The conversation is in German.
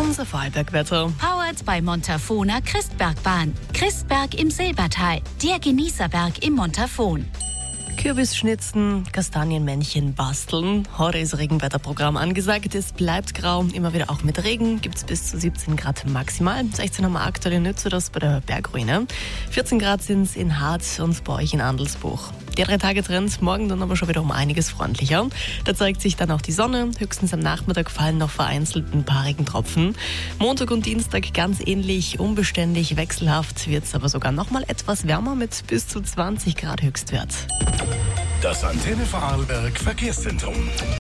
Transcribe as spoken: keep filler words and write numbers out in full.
Unser Vorarlbergwetter. Powered bei Montafona Christbergbahn. Christberg im Silbertal, der Genießerberg im Montafon. Kürbisschnitzen, Kastanienmännchen basteln. Heute ist Regenwetterprogramm angesagt. Es bleibt grau, immer wieder auch mit Regen. Gibt es bis zu siebzehn Grad maximal. sechzehn haben wir aktuell in Nütze, das bei der Bergruine. vierzehn Grad sind es in Harz und bei euch in Andelsbuch. Der drei Tage Trend, morgen dann aber schon wieder um einiges freundlicher. Da zeigt sich dann auch die Sonne. Höchstens am Nachmittag fallen noch vereinzelt ein paar Regentropfen. Montag und Dienstag ganz ähnlich, unbeständig, wechselhaft. Wird es aber sogar noch mal etwas wärmer mit bis zu zwanzig Grad Höchstwert. Das Antenne Vorarlberg Verkehrszentrum.